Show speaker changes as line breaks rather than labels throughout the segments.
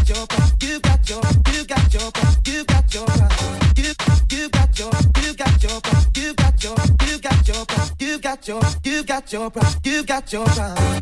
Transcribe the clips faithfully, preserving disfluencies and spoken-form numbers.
your problem. You got your problem.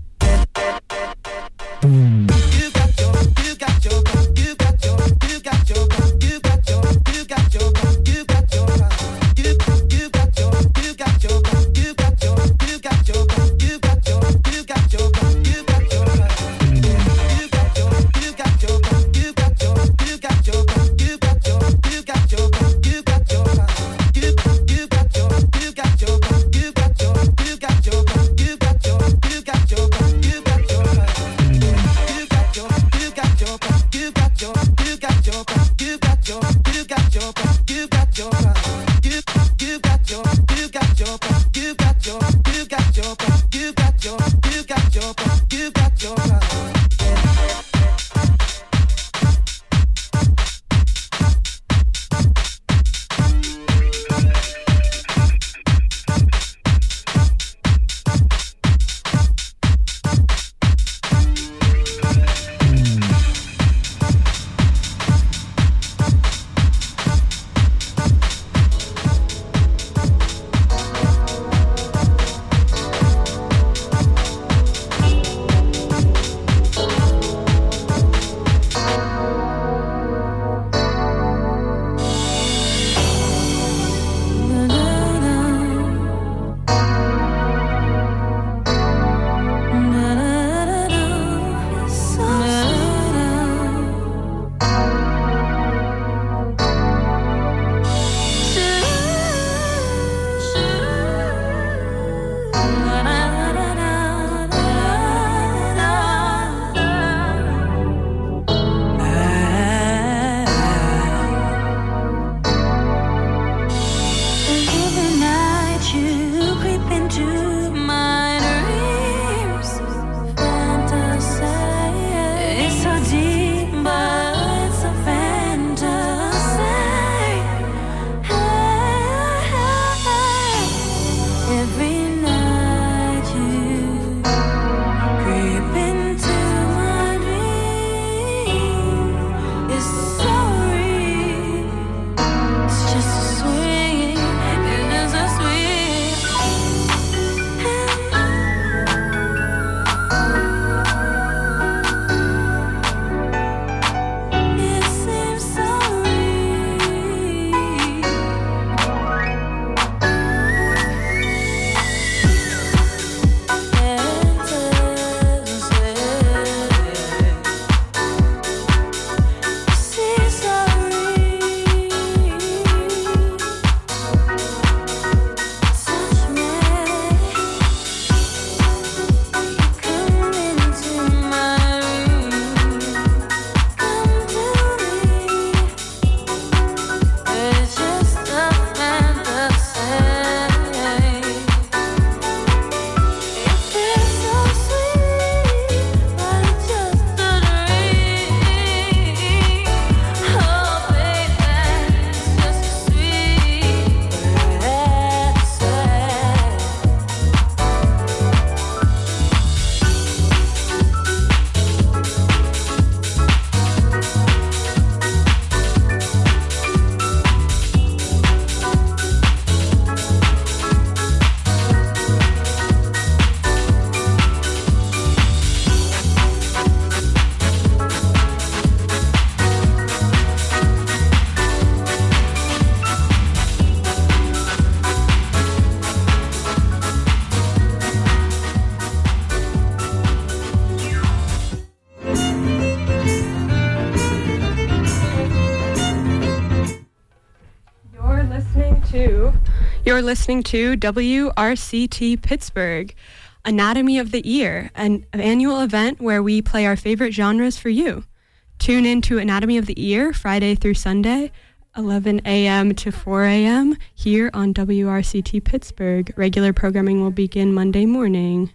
You're listening to W R C T Pittsburgh, Anatomy of the Ear, an annual event where we play our favorite genres for you. Tune in to Anatomy of the Ear Friday through Sunday, eleven a.m. to four a.m. here on W R C T Pittsburgh. Regular programming will begin Monday morning.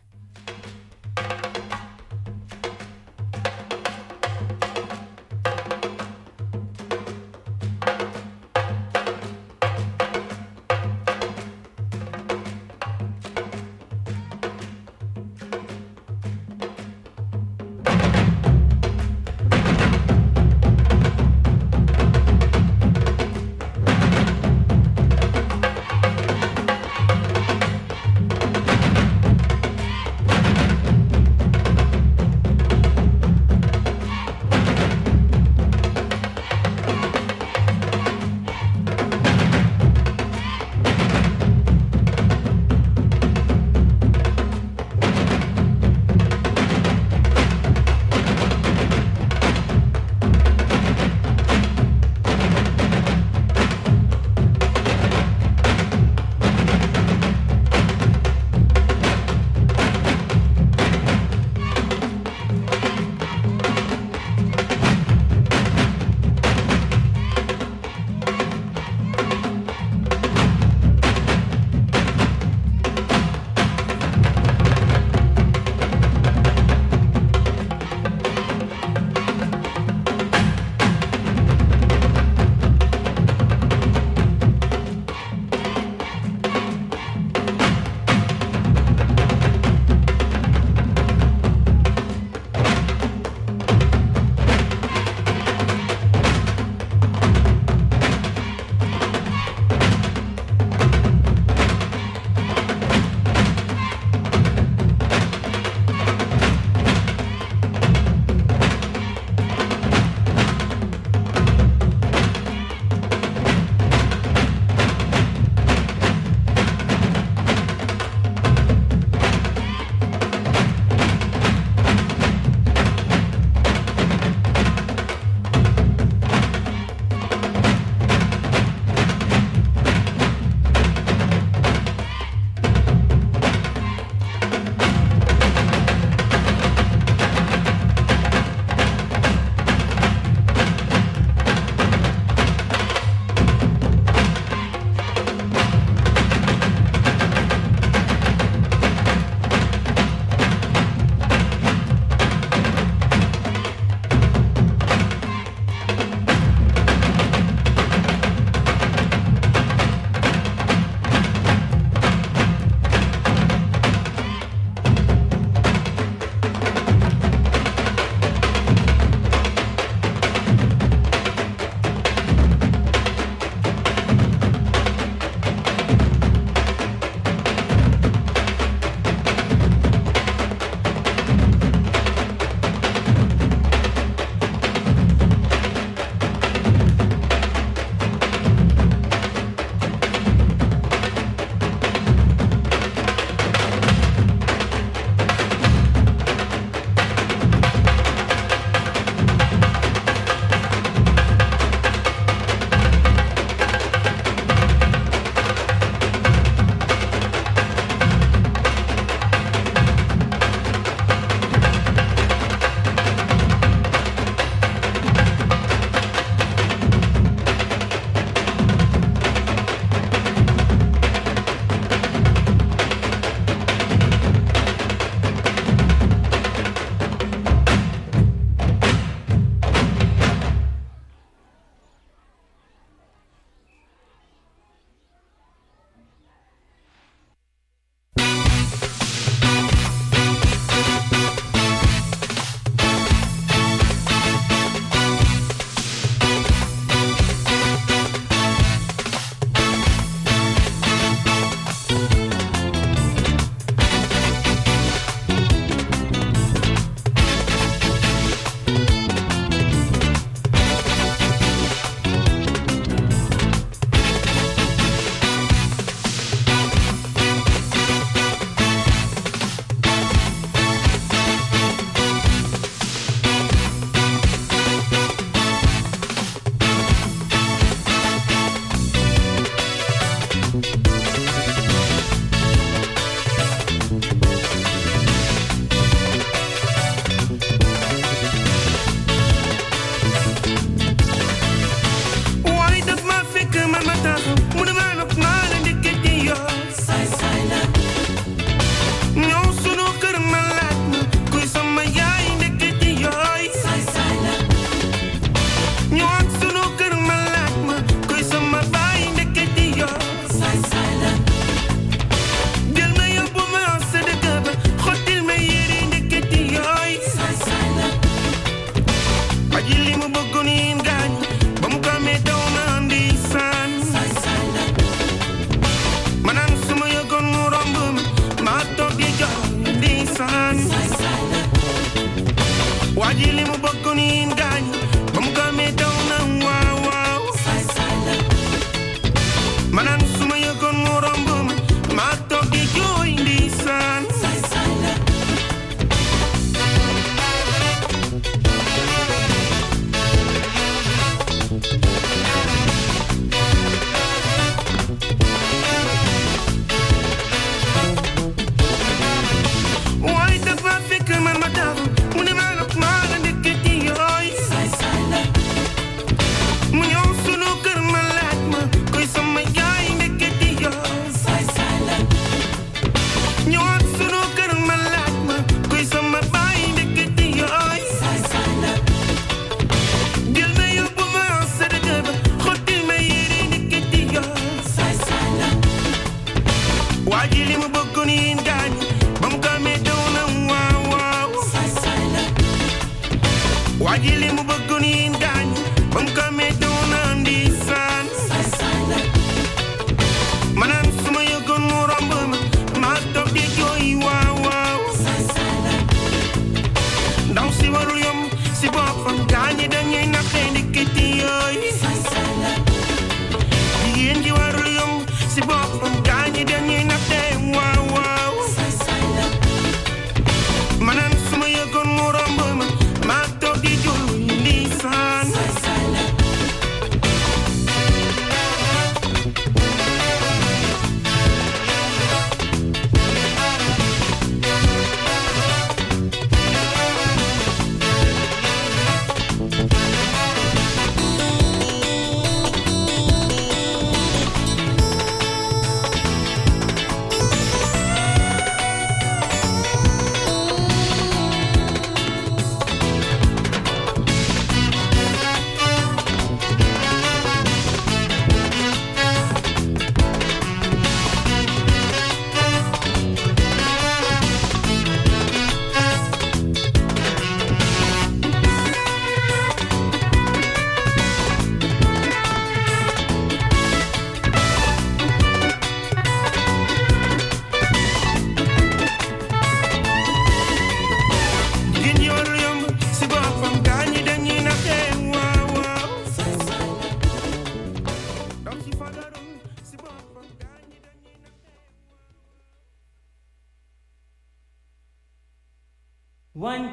One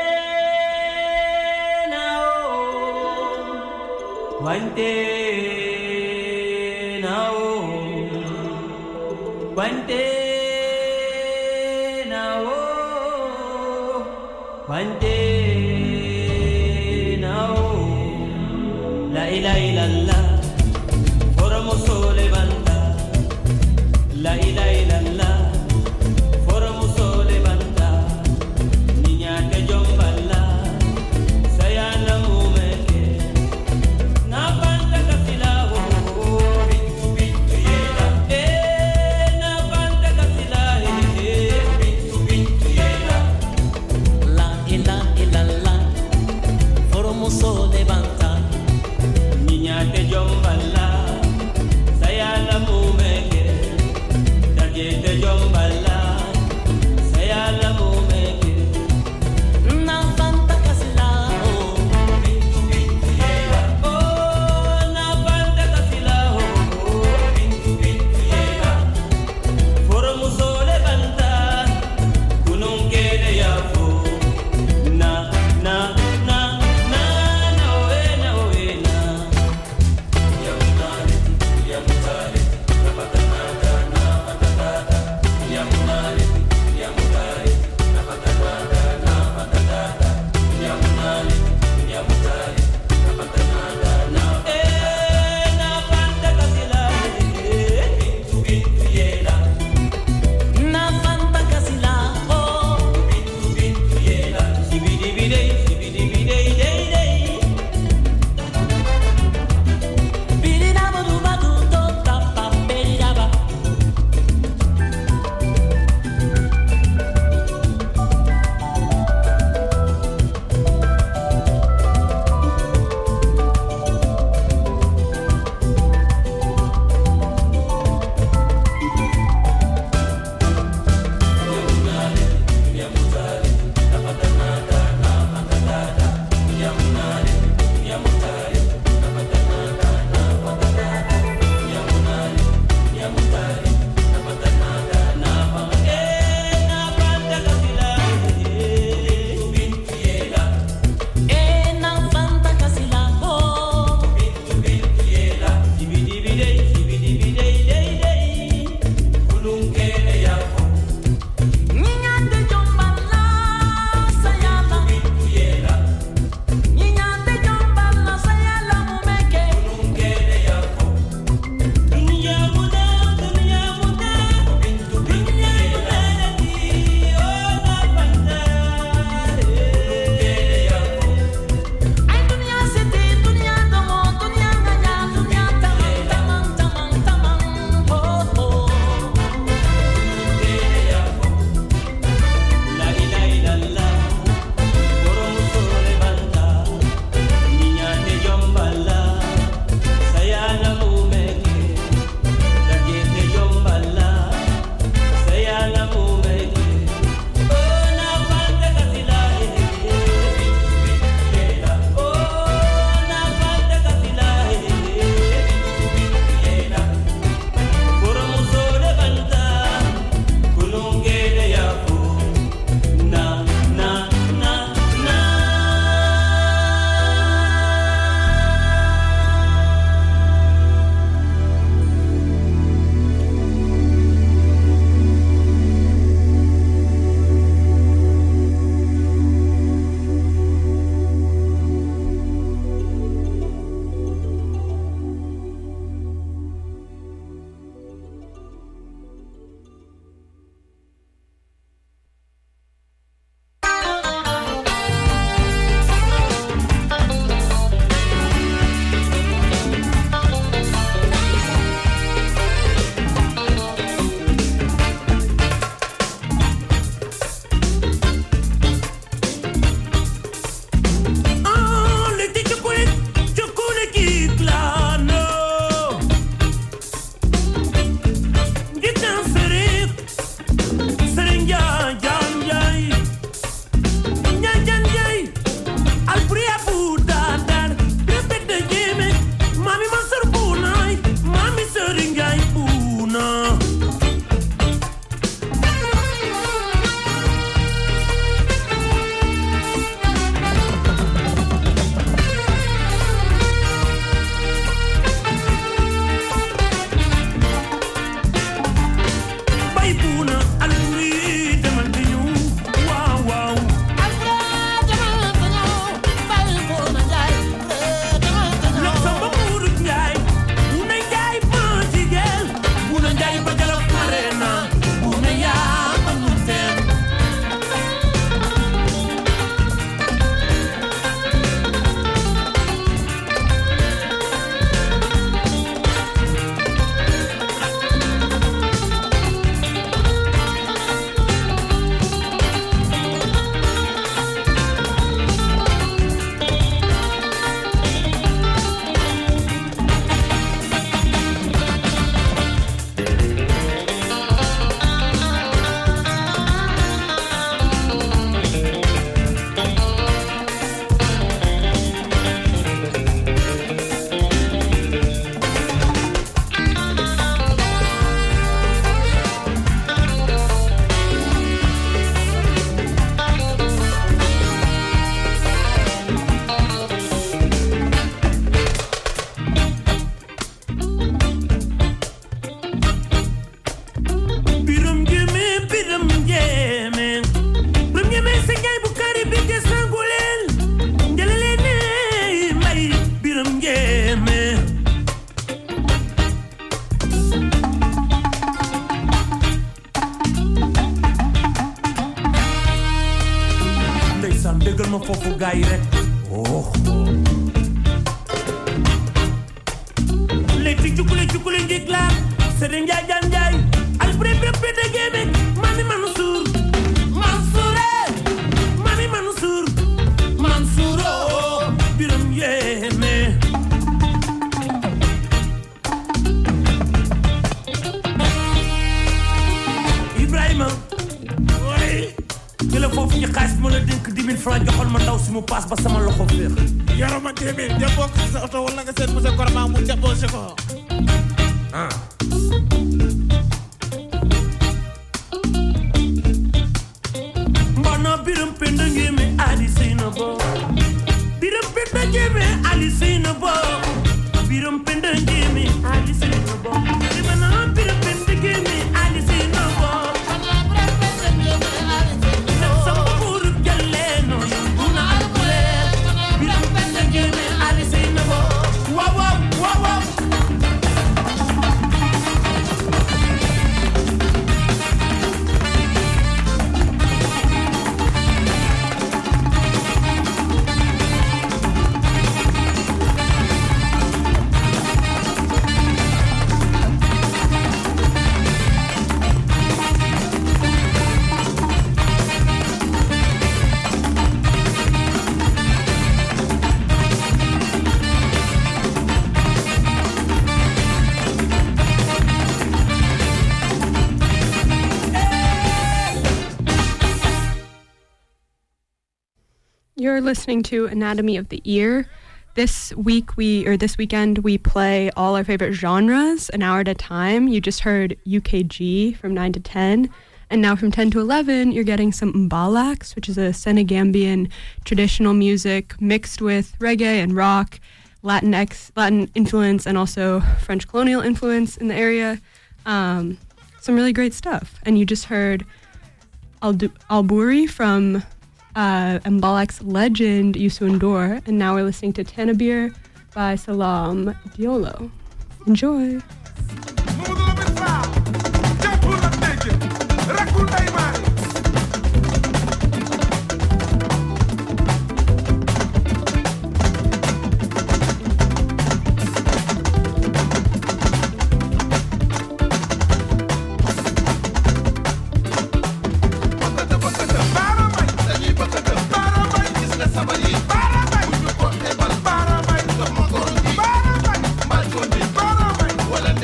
day now, one day now, one day now, one day now. La ilaha illallah, formo sole banda. La ilaha illallah, formo sole banda. Niña te jombala, sayana mumeke. Na banda kafilaho, bintu bintu yela. Eh, na banda kafilahe, bintu bintu yela.
La ilaha illallah, formo sole banda.
Niña te jombala, sayana mumeke. Tarjete bàyyi rek oh léegi jukule jukule njëg la Sëriñ Njaay Jaan Njaay al bré bré bré de géeme mani Mansour Mansour mani Mansour Mansour oh biram yéeme Ibrahima oui jële foofu ñu xaalis ma la dénk dix mille francs joxoon ma ndaw si mu paas ba sama loxo féex
yaro ma téeméer jàppoo ko sa oto wala nga seet monsieur Korma mu jàppoo si ko
ah mbana biram penda ngéeme Ali Seyna Bo biram penda ngéeme Ali Seyna Bo biram penda ngéeme Ali Seyna Bo dimana biram penda ngéeme Ali Seyna Bo
You're listening to Anatomy of the Ear. This week we, or this weekend, we play all our favorite genres, an hour at a time. You just heard U K G from nine to ten. And now from ten to eleven, you're getting some mbalax, which is a Senegambian traditional music mixed with reggae and rock, Latin, ex, Latin influence, and also French colonial influence in the area. Um, some really great stuff. And you just heard Aldu- Alburi from uh, Mbalax legend Youssou N'Dour. And now we're listening to Tanabir by Salam Diolo. Enjoy.
Wala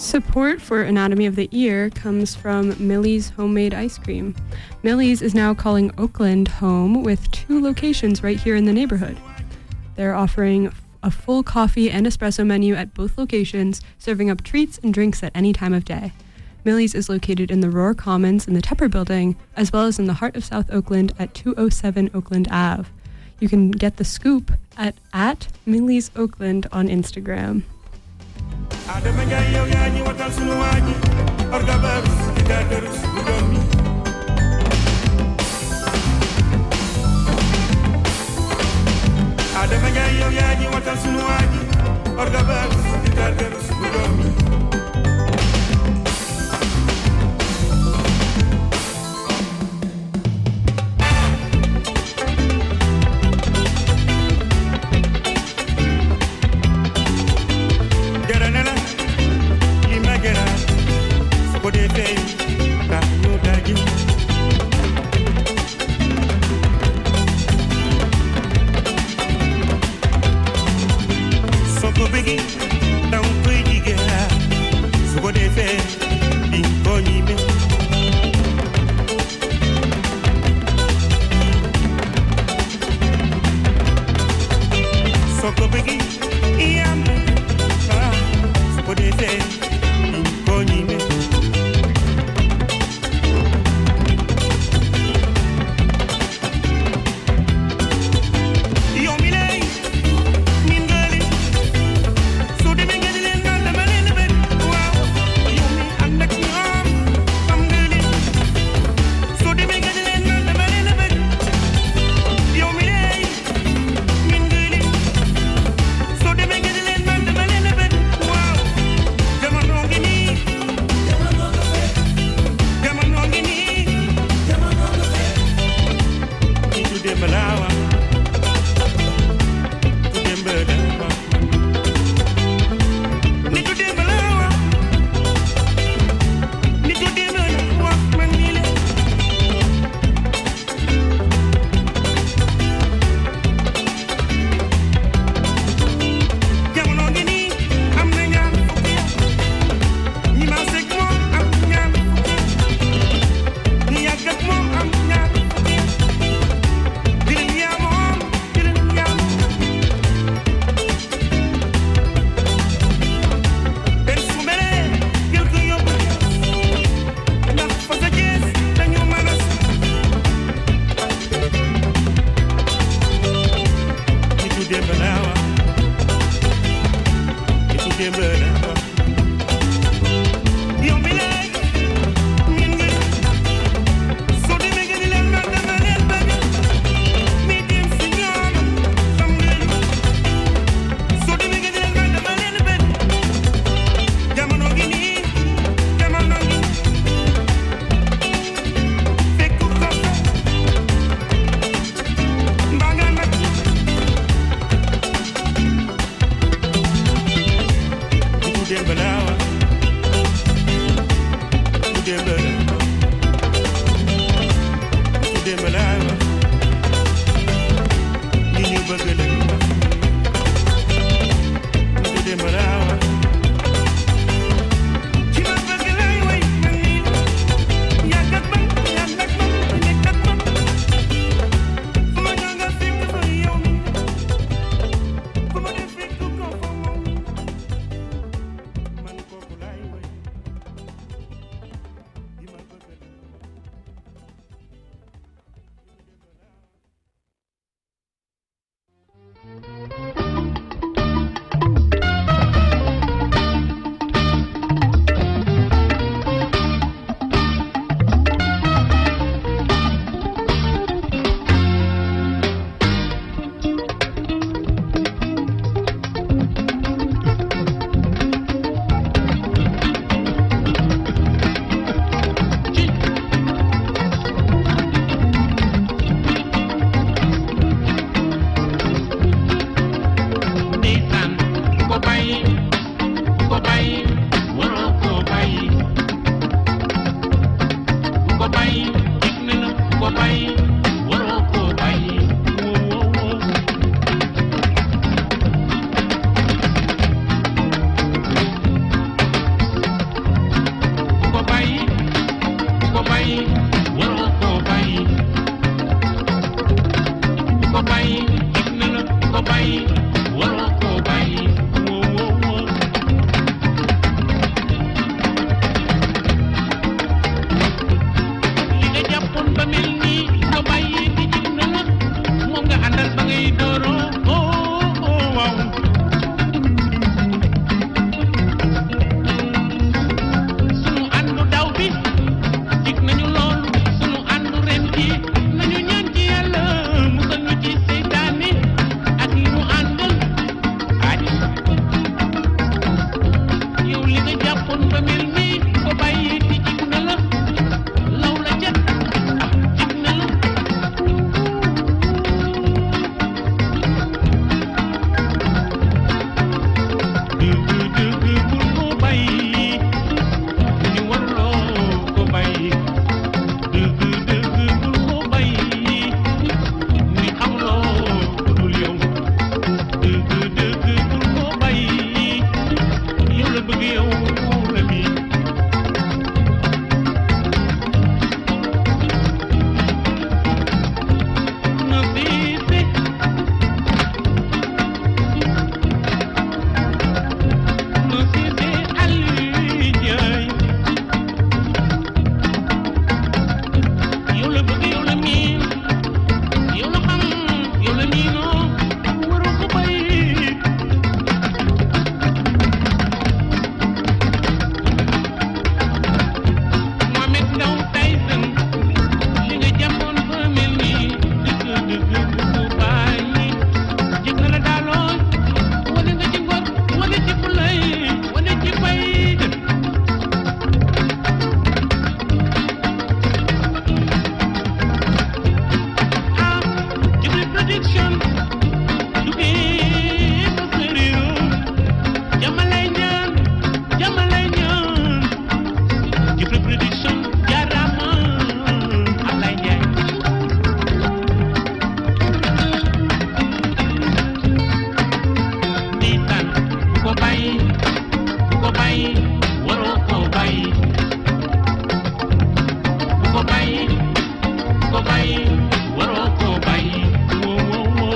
Support for Anatomy of the Ear comes from Millie's Homemade Ice Cream. Millie's is now calling Oakland home with two locations right here in the neighborhood. They're offering a full coffee and espresso menu at both locations, serving up treats and drinks at any time of day. Millie's is located in the Roar Commons in the Tepper Building, as well as in the heart of South Oakland at two oh seven Oakland Avenue. You can get the scoop at, at Millie's Oakland on Instagram.
Jifre production jarama Ablaye Ndiaye Nitan ko bàyyi ko bàyyi waroo ko bàyyi ko bàyyi ko bàyyi waroo ko bàyyi wo wo wo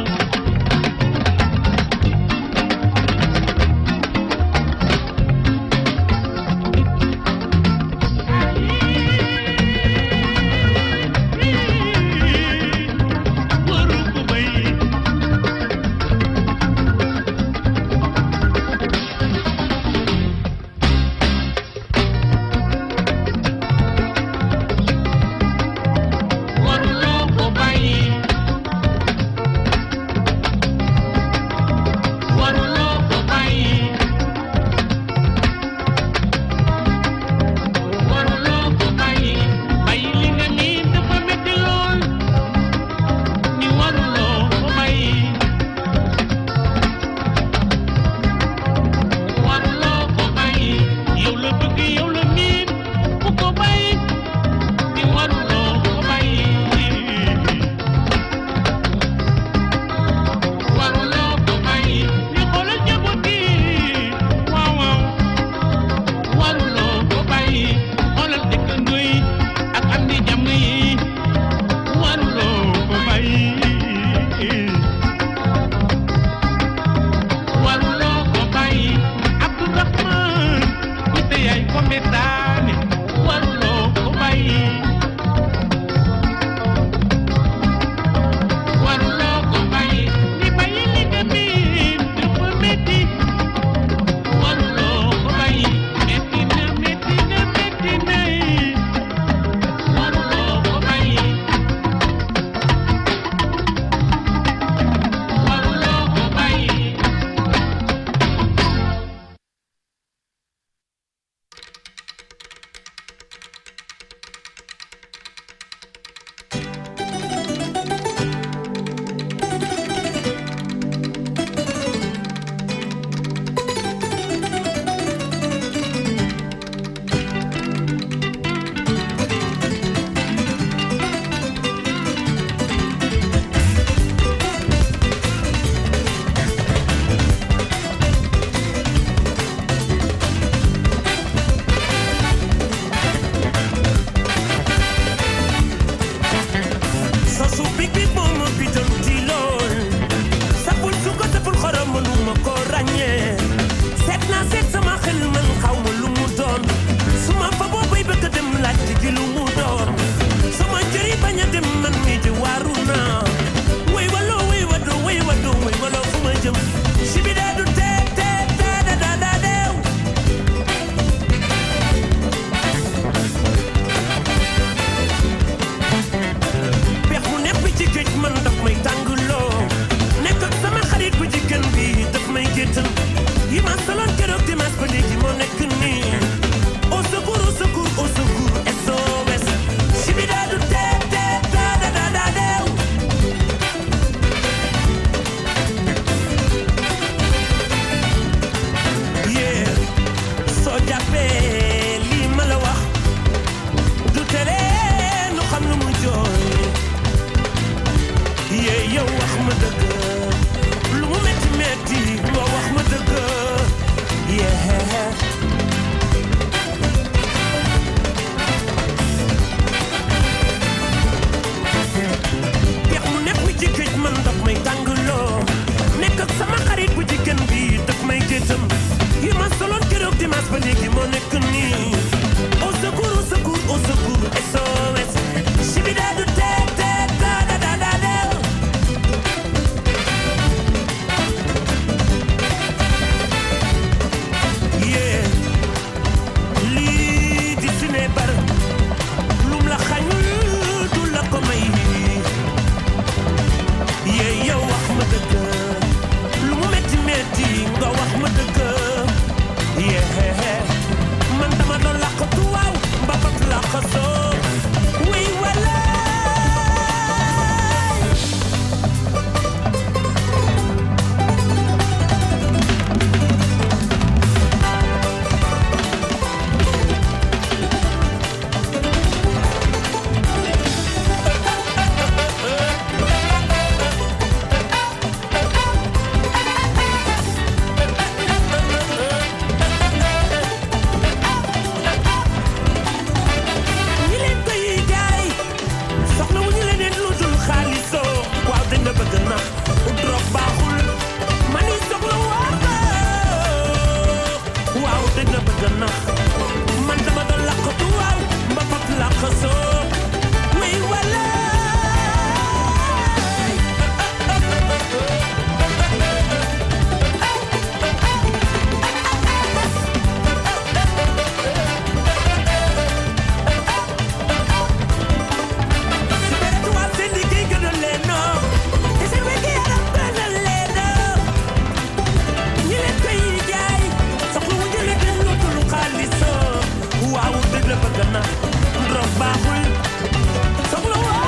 baaxul soxla woo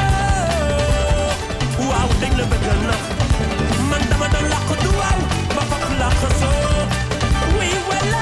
ko waaw dañ la bëgg nax man dama doon làqatu waaw ba faq làqasoo oui voilà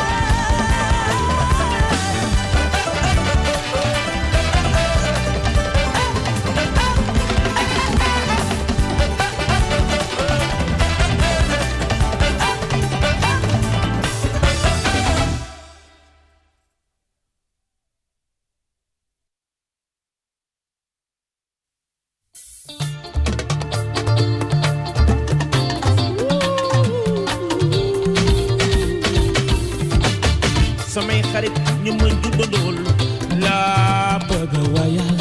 samay xarit ñu ma juddandool laa bëgg a wayal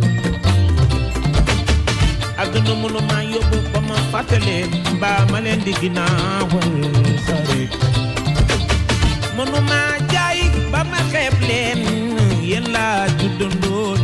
àdduna mënu maa yóbbu ba ma fàttaleen mbaa ma leen di ginnaawal xarit mënu maa jaay ba ma xeeb leen yéen laa juddandool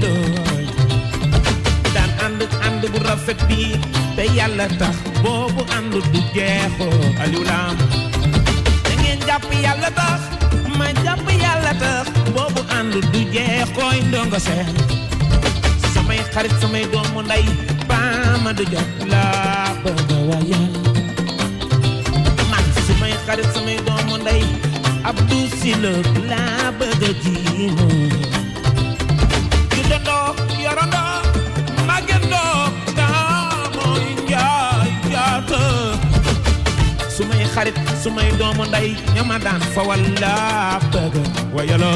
daan ànd ànd bu rafet bi te yàlla tax boobu ànd du jeexoo Aliou Lam da ngeen jàpp yàlla tax ma jàpp yàlla tax boobu ànd du jeex koy ndongo seen samay xarit samay doomu ndey baama du jot laa bëgg a wayal man samay xarit samay doomu ndey Abdou Sylla laa bëgg a jiimo juddandoo yorandoo màggandoo daamoy njaay jaata sumay xarit sumay doomu ndey ñama daan fa walla bëgg wayaloo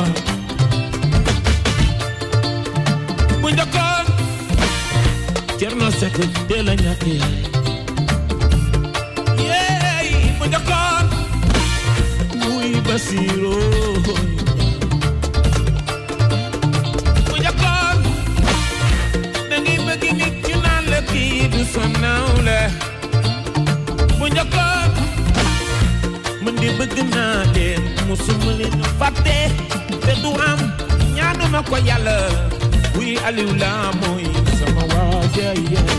bu njëkkoon Cerno Sekk de la ñàkk yeey bu njëkkoon muy Basiiro bu njëkkoon da ngay bëgg nit ñu naan la kii du sa nawle bu njëkkoon man di bëgg naa leen musuma leen fàtte te du am ñaanuma ko yàlla wuy Aliou Lam mooy sama waaja yee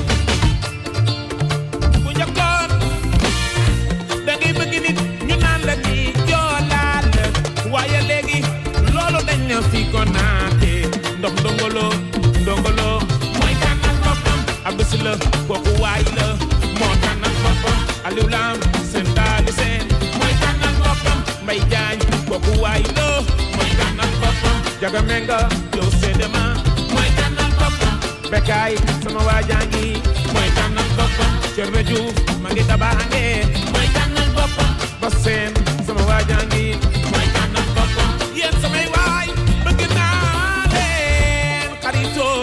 bu njëkkoon da ngay bëgg nit ñu naan la ci joolaal waaye léegi loolu dañ na fi ko naate ndox ndongolo ndongolo mooy tànnal boppam Abdou Sylla kooku waay la moo tànnal boppam Aliou Lam seen daali seen Mbay Jaañ kooku waay la mooy tànnal boppam Jaga Menga yow seedema mooy tànnal boppam Bekaay sama waajangi mooy tànnal boppam Cerno Juuf ma ngi tabaange mooy tànnal boppam Baseen sama waajangi mooy tànnal boppam yéen samay waay bëgg naa leen xaritoo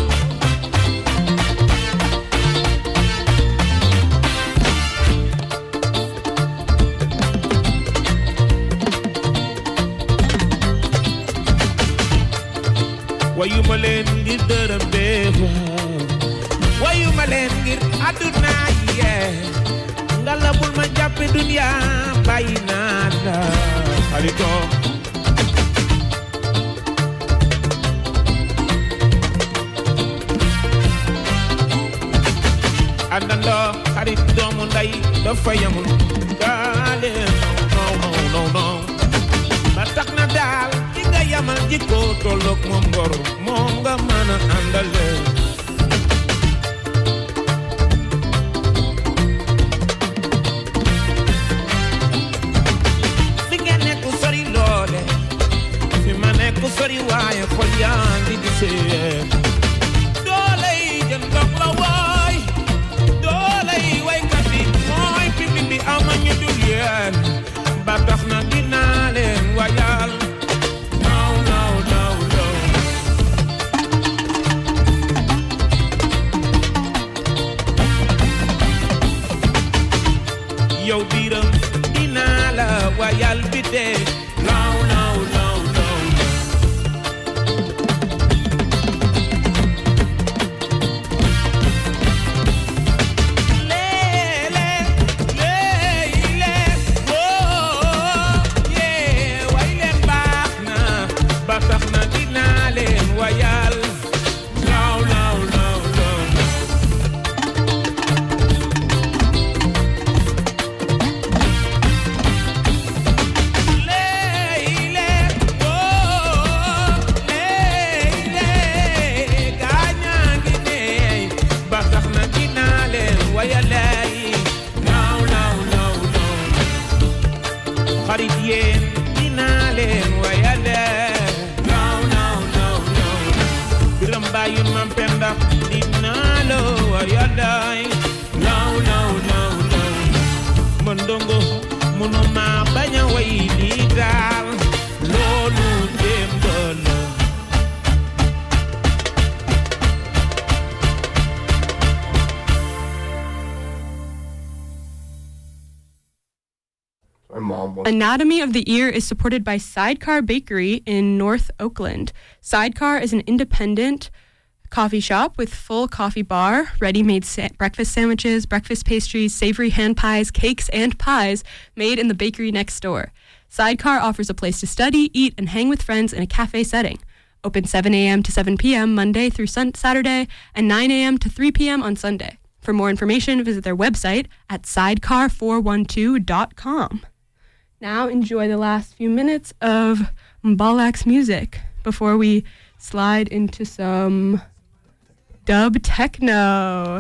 wayu ma leen ngir dërëm bee waaw wayu ma leen ngir àdduna yee ngala bul ma jàppe dunya bàyyi naa la xaritoo àndandoo xarit doomu ndey dafa yamul daale non non non non ba tax na daal yamal jikko tollook moom ngor moom nga mën a àndale fi ngeen nekk sori loole fi ma nekk sori waaye xol yaa ngi gisee doole yi jën ndox la waay doole yi waykat bi mooy pipi bi ama ñu dul yeen ba tax na dinaa leen wayal yow biiram dinaa la wayal bi dee law law law law leele leele woo yee way leen baa
you man penda dina lo ayadai now now now now mondongo munuma banya way di dal lolu dem dolo
Anatomy of the Ear is supported by Sidecar Bakery in North Oakland. Sidecar is an independent coffee shop with full coffee bar, ready-made sa- breakfast sandwiches, breakfast pastries, savory hand pies, cakes, and pies made in the bakery next door. Sidecar offers a place to study, eat, and hang with friends in a cafe setting. Open seven a.m. to seven p.m. Monday through sun- Saturday and nine a.m. to three p.m. on Sunday. For more information, visit their website at sidecar four one two dot com. Now enjoy the last few minutes of Mbalak's music before we slide into some dub techno.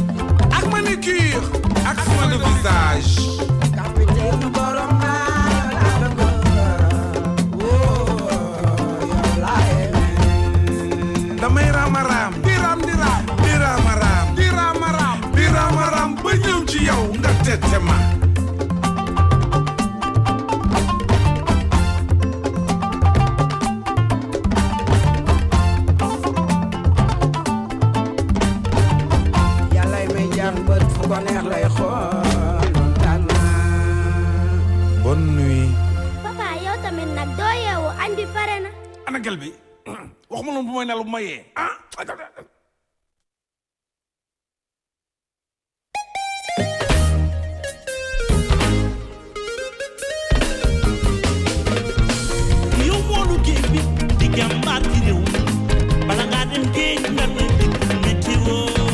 Manicure, accent de visage. Capitaine Boroma. nag doo yeewu añ bi pare na.
ana gel bi wax ma noonu bu may nelaw bu ma yee ah.
yow moolu géej bi di jàmbaar ci réew mi bala ngaa dem géej nga ne dégg météo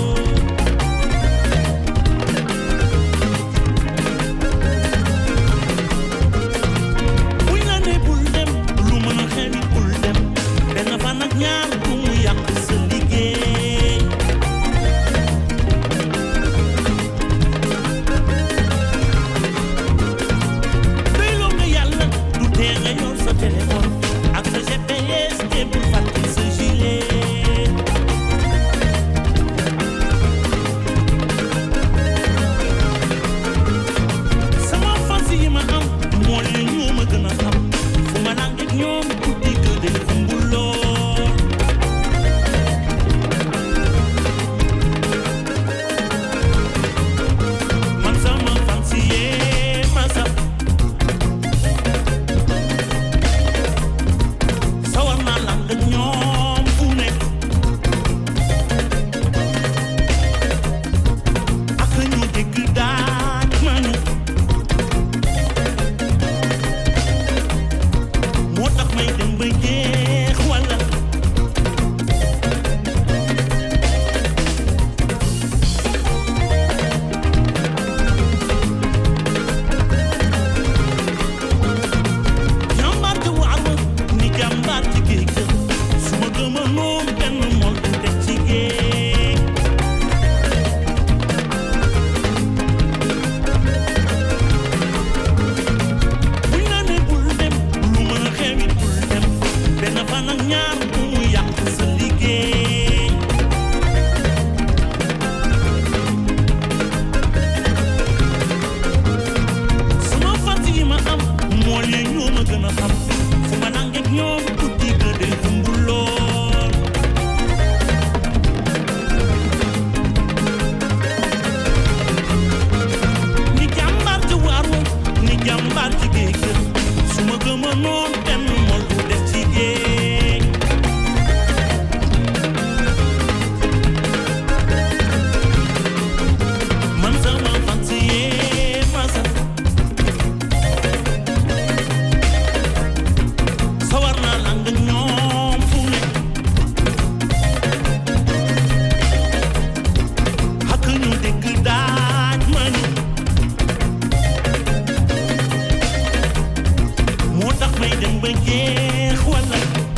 buñ la ne bul dem lu mën a xewi bul dem benn fan ak ñaar bu mu yàq sa liggéey doy loo nga yàlla du tee nga yor sa téléphone ak sa G P S te bul fàtte sa gilet sama fans yi ma am moo leen ñoo ma gën a xam fu ma nangeeg ñoom guddi ga day fumbuloo man sama fans yee ma saf sawar naa lang ak ñoom fu nekk ak ñu dégg daaj ma ñu moo tax may dem ba jeex wala jàmbaar te waar ma ni jàmbaar ci géej ga su ma gëma noon benn mool du def ci géej buñ la ne bul dem lu mën a xewi bul dem benn fan ak ñaar bu mu yàq sa liggéey sama fans yi ma am moo leen ñoo ma gën a xam fu ma nangeeg ñoom guddi ga day xumbuloon ni jàmbaar ci waaru ni jàmbaar ci géej ga su ma gëma noon benn mool du def ci géej man sama fans yee ma saf sawar naa lang ak ñoom fu nekk ak ñu dégg daaj ma ñu moo tax may dem ba jeex wala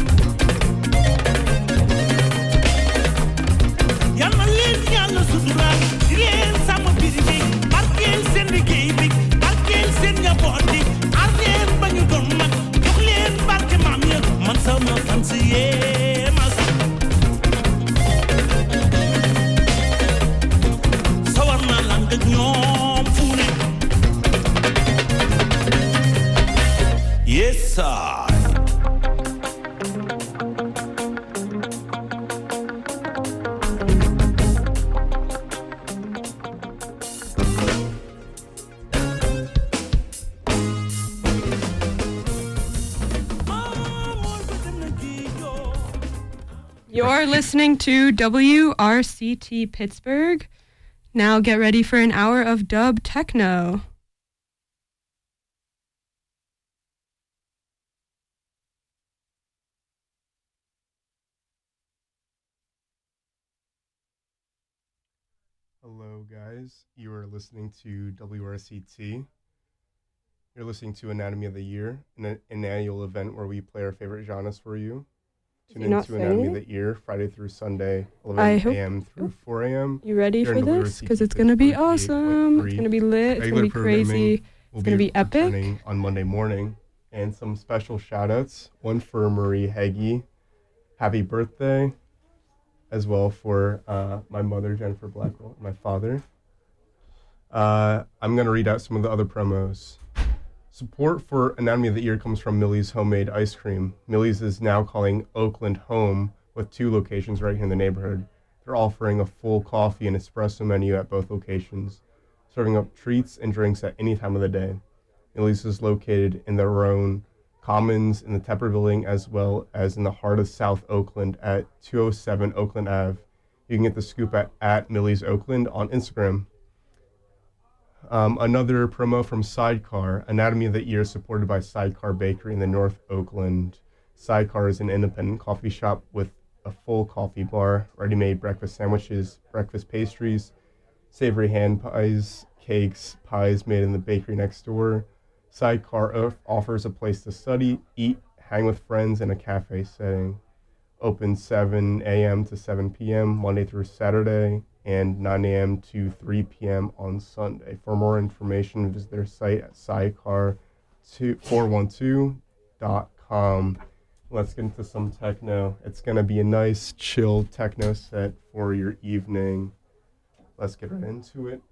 yal na leen yàlla suturaal di leen sàmm biir bi barkeel seen liggéey bi barkeel seen njaboot bi aar leen ba ñu doon mag jox leen barke maam ya man sama fans yee ma sax sawar naa lang ak ñoom fu ne yes sir
You're listening to W R C T Pittsburgh. Now get ready for an hour of dub techno.
Hello, guys. You are listening to W R C T. You're listening to Anatomy of the Year, an, an annual event where we play our favorite genres for you. Tune
he
in
not
to Anatomy of
saying
the Year, Friday through Sunday,
I
eleven
hope-
a.m. through four a.m.
You ready
Here
for
in
this?
W R C T
Because it's going to be
Pittsburgh
awesome. It's going to be lit. It's going
Regular
to be
programming
crazy.
will
It's gonna be epic.
returning on Monday morning. And some special shout-outs. One for Marie Heggie. Happy birthday. As well for uh, my mother, Jennifer Blackwell, and my father. Uh, I'm going to read out some of the other promos. Support for Anatomy of the Year comes from Millie's Homemade Ice Cream. Millie's is now calling Oakland home with two locations right here in the neighborhood. They're offering a full coffee and espresso menu at both locations, serving up treats and drinks at any time of the day. Millie's is located in the Roan Commons in the Tepper Building, as well as in the heart of South Oakland at two oh seven Oakland Avenue. You can get the scoop at, at Millie's Oakland on Instagram. Um, another promo from Sidecar, Anatomy of the Ear, supported by Sidecar Bakery in the North Oakland. Sidecar is an independent coffee shop with a full coffee bar, ready-made breakfast sandwiches, breakfast pastries, savory hand pies, cakes, pies made in the bakery next door. Sidecar o- offers a place to study, eat, hang with friends in a cafe setting. Open seven a.m. to seven p.m. Monday through Saturday, and nine a.m. to three p.m. on Sunday. For more information, visit their site at sidecar four one two dot com. Let's get into some techno. It's going to be a nice, chill techno set for your evening. Let's get right into it.